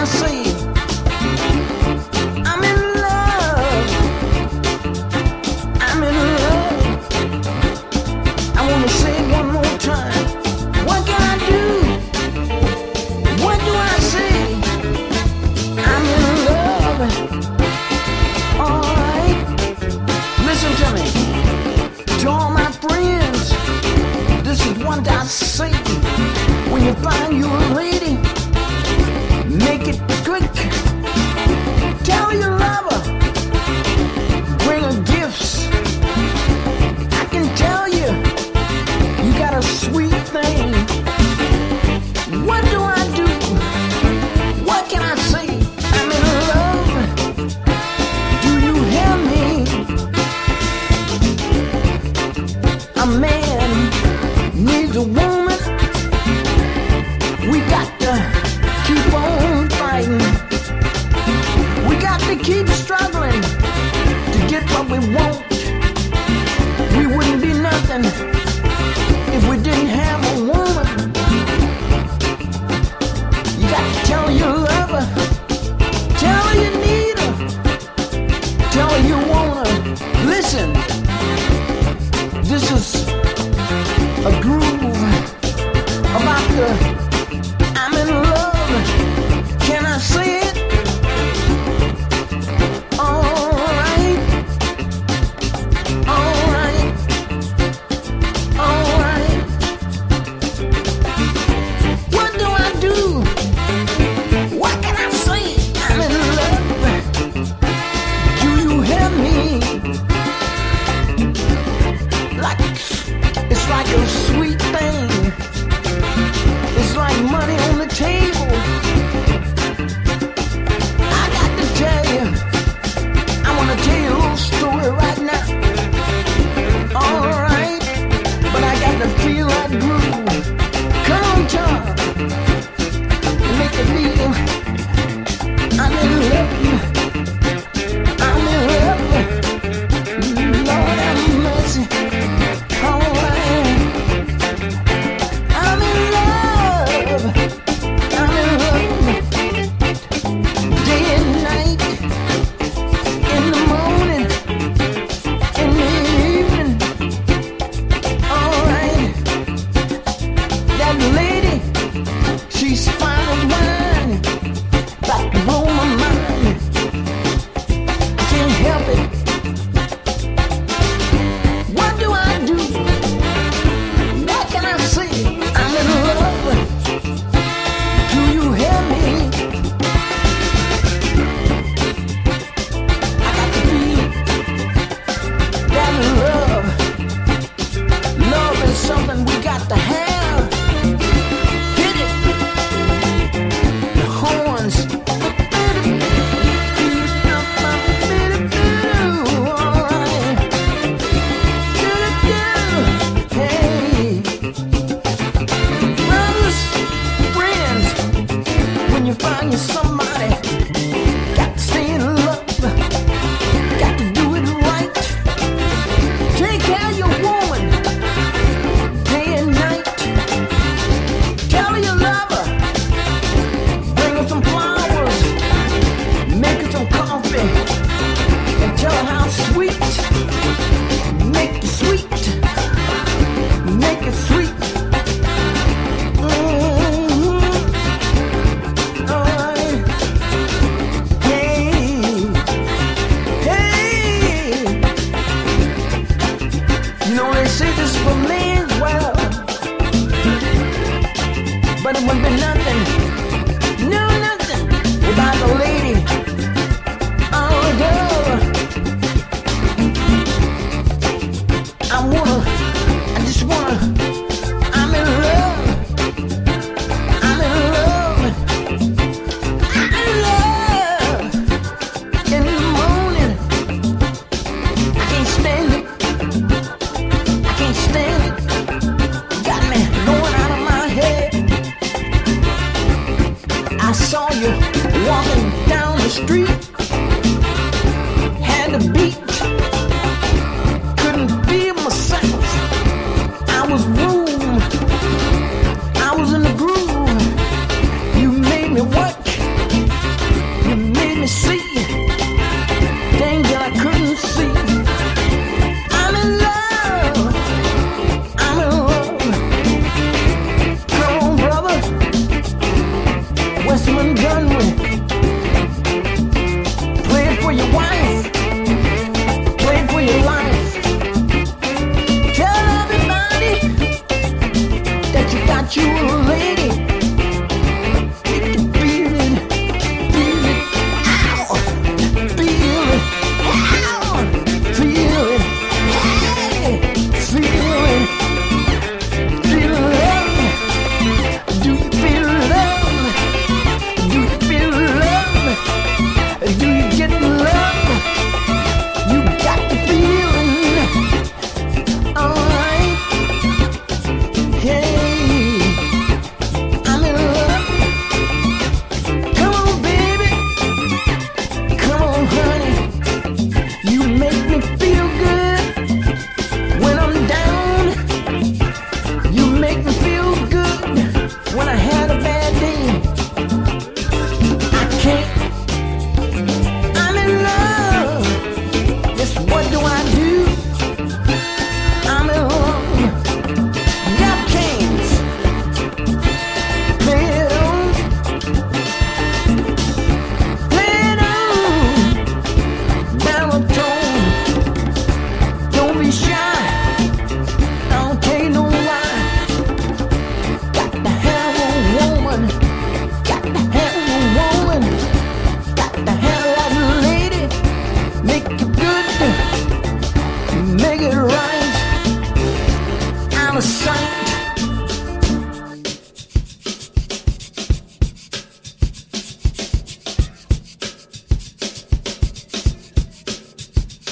say? I'm in love. I'm in love. I wanna say it one more time. What can I do? What do I say? I'm in love. Alright. Listen to me. To all my friends, this is what I say. When you find you a lady, make it quick. Tell your lover, bring her gifts. I can tell you, you got a sweet thing. What do I do? What can I say? I'm in love. Do you hear me? A man needs a woman. We got to keep on fighting. We got to keep struggling to get what we want. We wouldn't be nothing if we didn't have a woman. You got to tell your lover, tell her you need her, tell her you want her. Listen, this is a groove about the I'm in love. Can I say it? Alright. Alright. Alright. What do I do? What can I say? I'm in love. Do you hear me? It's like a sweet thing. It's like money on the table. I got to tell you, I want to tell you a little story right now. Alright, but I got to feel that groove. Come on, John, make it feel. I'm in love. I'm in love. Lord have mercy. Alright. I'm in love. I'm in love. Day and night. In the morning. In the evening. Alright. That lady, she's fine as wine. About to blow my mind. I can't help it. What do I do? What can I say? I'm in love. Do you hear me? I got to feel that love. Love is something we got to have. Hit it. The horns. Alright. Hey. Brothers, friends, when you find you somebody, got to stay in love, got to do it right. Take care of your woman, day and night. Tell her you love her, bring her some flowers, make her some coffee, and tell her how sweet, make it sweet, make it sweet. Alright. Hey, hey. You know they say this is for men's world, but it wouldn't be nothing, no nothing without the lady. Oh girl, I just wanna. I'm in love. I'm in love. I'm in love. In the morning, I can't stand it. I can't stand it. Got me going out of my head. I saw you walking down the street. Had to beat. Couldn't feel myself. I was room. I was in the groove. You made me work.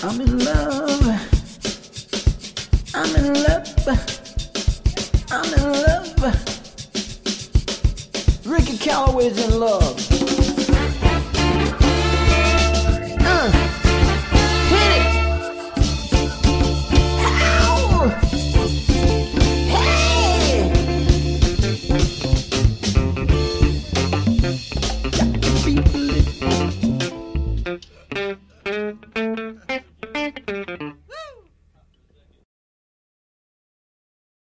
I'm in love. I'm in love. I'm in love. Ricky Calloway's in love. Hit it. Ow. Hey. Got to feel it.